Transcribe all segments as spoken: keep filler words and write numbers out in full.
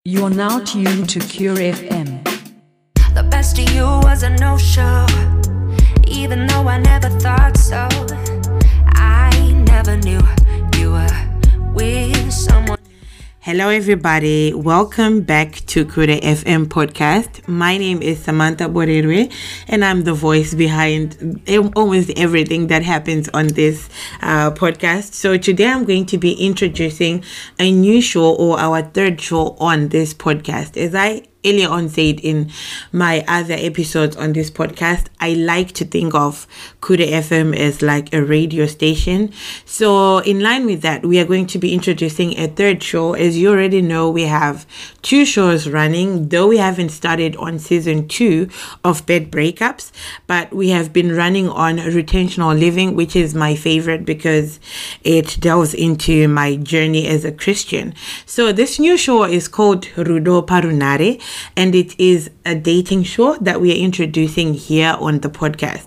You're now tuned to Cure F M. The best of you was a no-show, even though I never thought so. I never knew you were with someone. Hello everybody, welcome back to Cure F M podcast. My name is Samantha Borerwe and I'm the voice behind almost everything that happens on this uh, podcast. So today I'm going to be introducing a new show, or our third show on this podcast. As I earlier on said in my other episodes on this podcast, I like to think of Cure F M as like a radio station. So in line with that, we are going to be introducing a third show. As you already know, we have two shows running, though we haven't started on season two of Bed Breakups, but we have been running on Retentional Living, which is my favorite because it delves into my journey as a Christian. So this new show is called Rudo Parunare, and it is a dating show that we are introducing here on the podcast.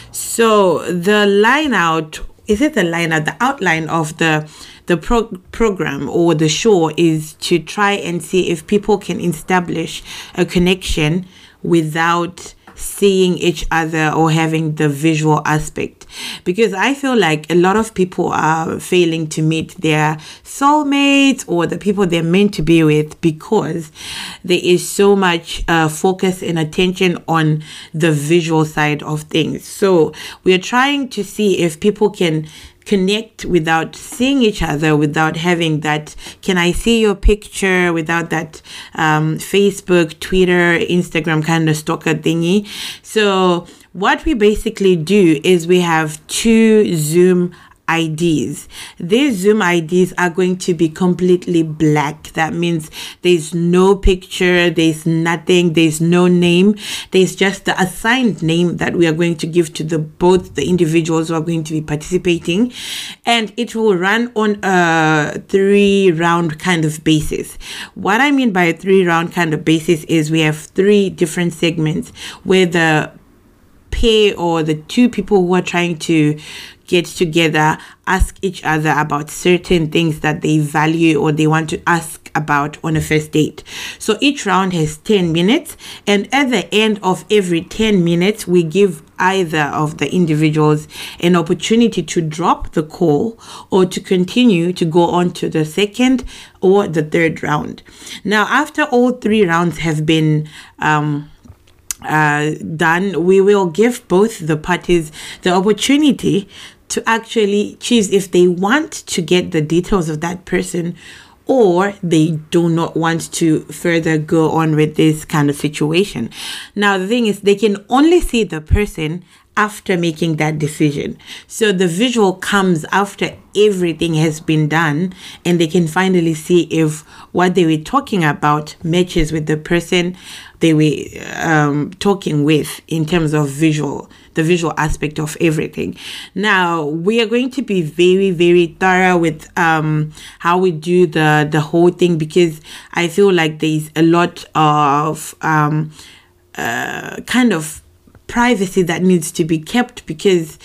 So the line out, is it the line out, the outline of the the pro- program or the show is to try and see if people can establish a connection without seeing each other or having the visual aspect, because I feel like a lot of people are failing to meet their soulmates or the people they're meant to be with because there is so much uh, focus and attention on the visual side of things. So we're trying to see if people can connect without seeing each other, without having that can I see your picture, without that um, Facebook, Twitter, Instagram kind of stalker thingy. So what we basically do is we have two Zoom I Ds. These Zoom I Ds are going to be completely black. That means there's no picture, there's nothing, there's no name. There's just the assigned name that we are going to give to the both the individuals who are going to be participating, and it will run on a three round kind of basis. What I mean by a three round kind of basis is we have three different segments where the pair or the two people who are trying to get together ask each other about certain things that they value or they want to ask about on a first date. So each round has ten minutes, and at the end of every ten minutes we give either of the individuals an opportunity to drop the call or to continue to go on to the second or the third round. Now after all three rounds have been um Uh, done, we will give both the parties the opportunity to actually choose if they want to get the details of that person or they do not want to further go on with this kind of situation. Now the thing is, they can only see the person after making that decision. So the visual comes after everything has been done, and they can finally see if what they were talking about matches with the person they were um, talking with in terms of visual, the visual aspect of everything. Now we are going to be very, very thorough with um, how we do the, the whole thing, because I feel like there's a lot of um, uh, kind of privacy that needs to be kept, because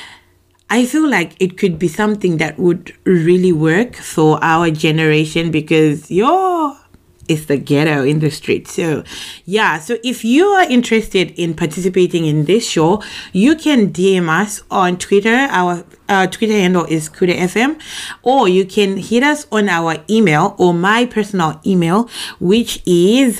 I feel like it could be something that would really work for our generation, because yo, it's the ghetto in the street. So yeah, so if you are interested in participating in this show, you can D M us on Twitter. Our uh, Twitter handle is Cure F M, or you can hit us on our email, or my personal email, which is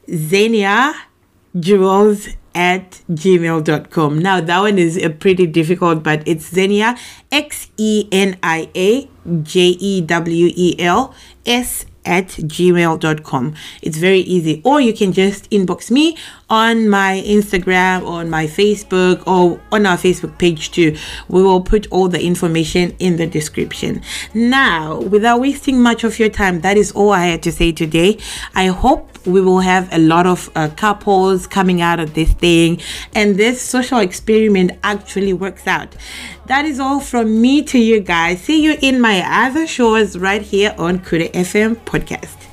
Xenia Jewels at gmail dot com. Now that one is a pretty difficult, but it's Xenia, X E N I A J E W E L S at gmail dot com. It's very easy. Or you can just inbox me on my Instagram, or on my Facebook, or on our Facebook page too. We will put all the information in the description. Now, without wasting much of your time, that is all I had to say today. I hope we will have a lot of uh, couples coming out of this thing, and this social experiment actually works out. That is all from me to you guys. See you in my other shows right here on Cure F M podcast.